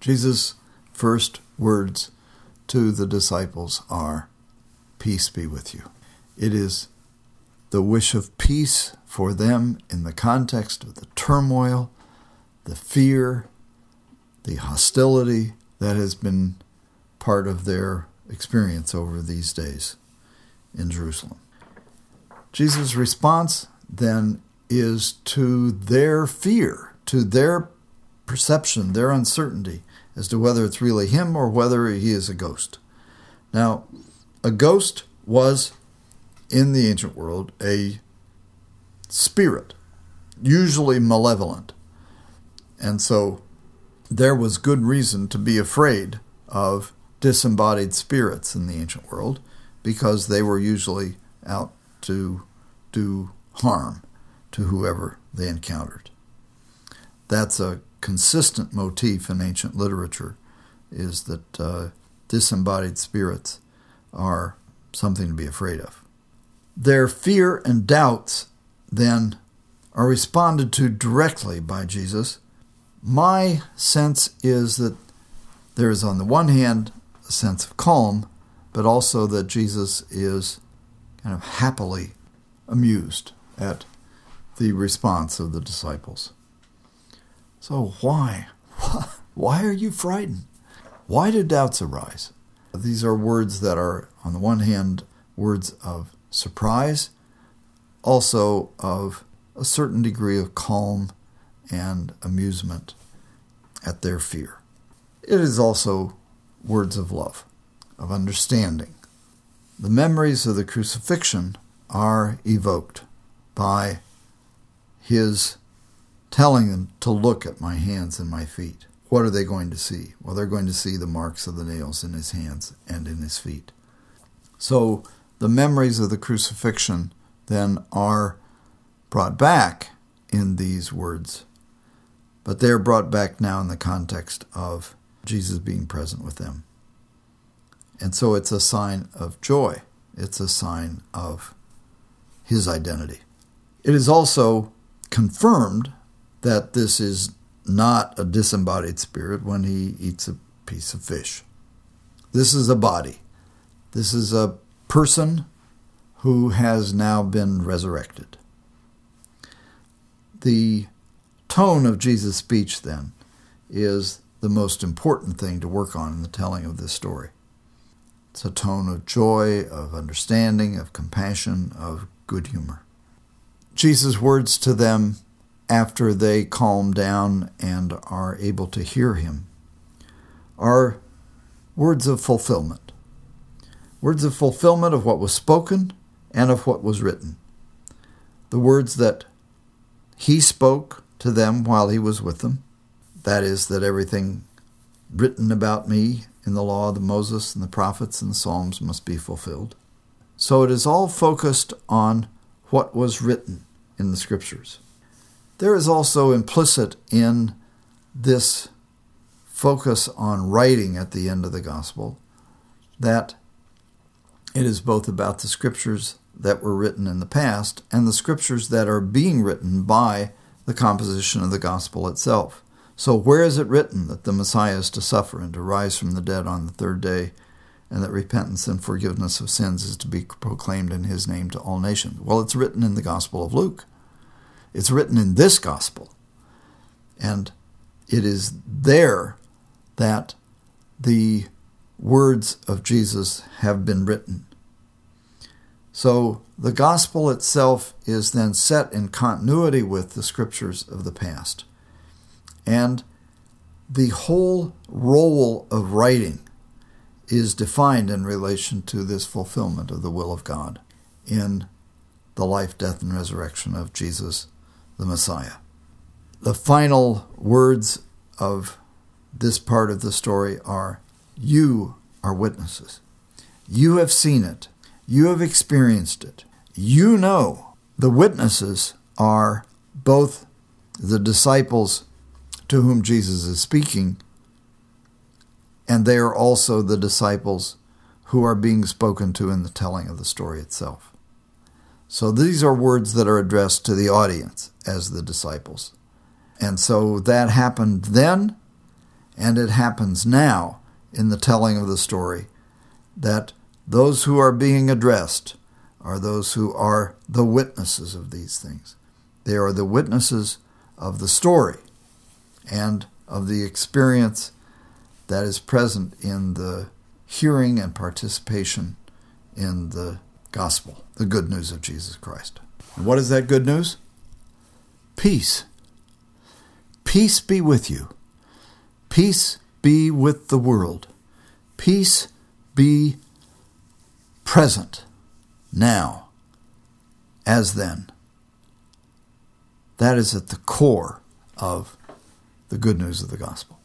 Jesus' first words to the disciples are, "Peace be with you." It is the wish of peace for them in the context of the turmoil, the fear, the hostility that has been part of their experience over these days in Jerusalem. Jesus' response then is to their fear, to their perception, their uncertainty as to whether it's really him or whether he is a ghost. Now, a ghost was, in the ancient world, a spirit, usually malevolent. And so there was good reason to be afraid of disembodied spirits in the ancient world because they were usually out to do harm to whoever they encountered. That's a consistent motif in ancient literature, is that disembodied spirits are something to be afraid of. Their fear and doubts then are responded to directly by Jesus. My sense is that there is, on the one hand, a sense of calm, but also that Jesus is kind of happily amused at the response of the disciples. So why? Why are you frightened? Why do doubts arise? These are words that are, on the one hand, words of surprise, also of a certain degree of calm and amusement at their fear. It is also words of love, of understanding. The memories of the crucifixion are evoked by his telling them to look at my hands and my feet. What are they going to see? Well, they're going to see the marks of the nails in his hands and in his feet. So the memories of the crucifixion then are brought back in these words, but they're brought back now in the context of Jesus being present with them. And so it's a sign of joy. It's a sign of his identity. It is also confirmed that this is not a disembodied spirit when he eats a piece of fish. This is a body. This is a person who has now been resurrected. The tone of Jesus' speech, then, is the most important thing to work on in the telling of this story. It's a tone of joy, of understanding, of compassion, of good humor. Jesus' words to them after they calm down and are able to hear him are words of fulfillment. Words of fulfillment of what was spoken and of what was written. The words that he spoke to them while he was with them, that is, that everything written about me in the law of Moses and the prophets and the Psalms must be fulfilled. So it is all focused on what was written in the Scriptures. There is also implicit in this focus on writing at the end of the Gospel that it is both about the Scriptures that were written in the past and the Scriptures that are being written by the composition of the Gospel itself. So where is it written that the Messiah is to suffer and to rise from the dead on the third day, and that repentance and forgiveness of sins is to be proclaimed in his name to all nations? Well, it's written in the Gospel of Luke. It's written in this Gospel. And it is there that the words of Jesus have been written. So the Gospel itself is then set in continuity with the Scriptures of the past. And the whole role of writing is defined in relation to this fulfillment of the will of God in the life, death, and resurrection of Jesus, the Messiah. The final words of this part of the story are, you are witnesses. You have seen it. You have experienced it. You know. The witnesses are both the disciples to whom Jesus is speaking, and they are also the disciples who are being spoken to in the telling of the story itself. So these are words that are addressed to the audience as the disciples. And so that happened then, And it happens now in the telling of the story that those who are being addressed are those who are the witnesses of these things. They are the witnesses of the story and of the experience that is present in the hearing and participation in the gospel, the good news of Jesus Christ. And what is that good news? Peace. Peace be with you. Peace be with the world. Peace be present now as then. That is at the core of the good news of the gospel.